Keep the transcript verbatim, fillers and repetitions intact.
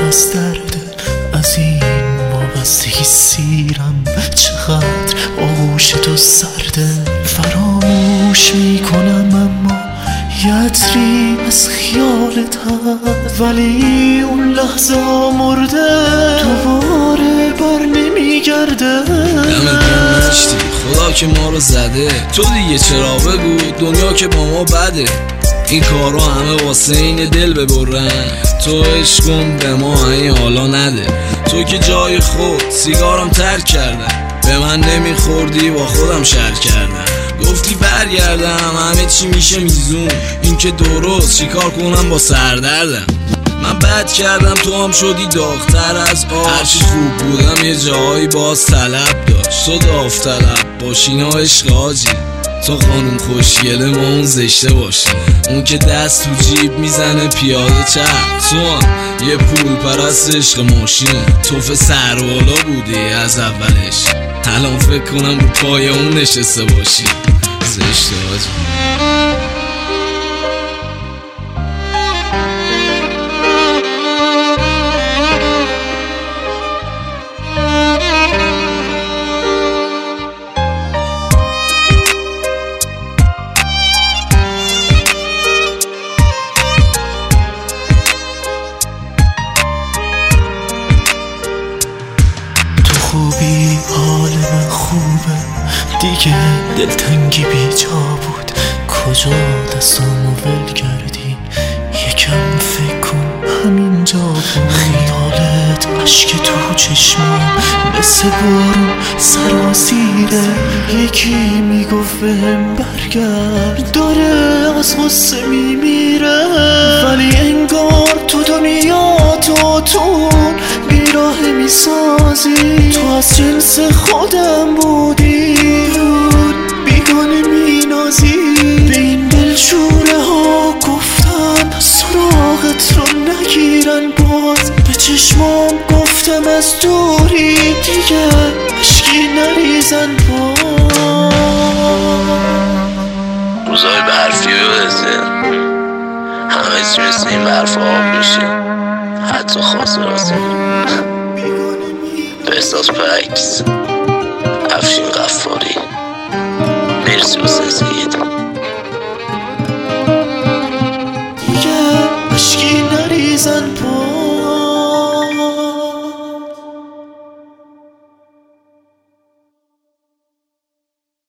از درد از این وابستگی سیرم. چقدر آغوش تو سرده، فراموش میکنم اما یه عطری از خیالت هست، ولی اون لحظه مرده دوباره بر نمیگرده. دمت نشتی خدا که ما رو زده، تو دیگه چرا بگو دنیا که با ما بده. این کارا همه واسه این دل ببرن، تو عشق کن به ما این حالا نده. تو که جای خود سیگارم ترک کردم، به من نمیخوردی با خودم شر کردم. گفتی برگردم همه چی میشه میزون، این که درست چیکار کنم با سردردم. من بد کردم تو هم شدی داغتر از آب، هرچی خوب بودم یه جایی باز طلب داشت. تو داوطلب باشی نه عشق حاجی، تو خانوم خوشگله ما اون زشته باشی. اون که دست تو جیب میزنه پیاده چپ، تو هم یه پول پرست عشق ماشین. توف سروالا بودی از اولش، الان فکر کنم رو پای اون نشسته باشی. زشته حاجی. خوبی حال من خوبه دیگه، دلتنگی بی جا بود. کجا دستامو ول کردی؟ یکم فکر کن همینجا بود. خیالت عشق تو چشمام مثل بارون سراسیره. یکی میگفت بهم برگرد داره از غصه میمیره، ولی انگار تو دنیا تو تون بیراه میسازی. تو از جنس خودم بودی بیگانه مینازی. به این دلشوره ها گفتم سراغت رو نگیرن باز، به چشمام گفتم از دوری دیگه عشقی نریزن باز. روزای برفی بزن همه چی مثل این برف آب میشه، حتی خاص راسه به احساس پکس.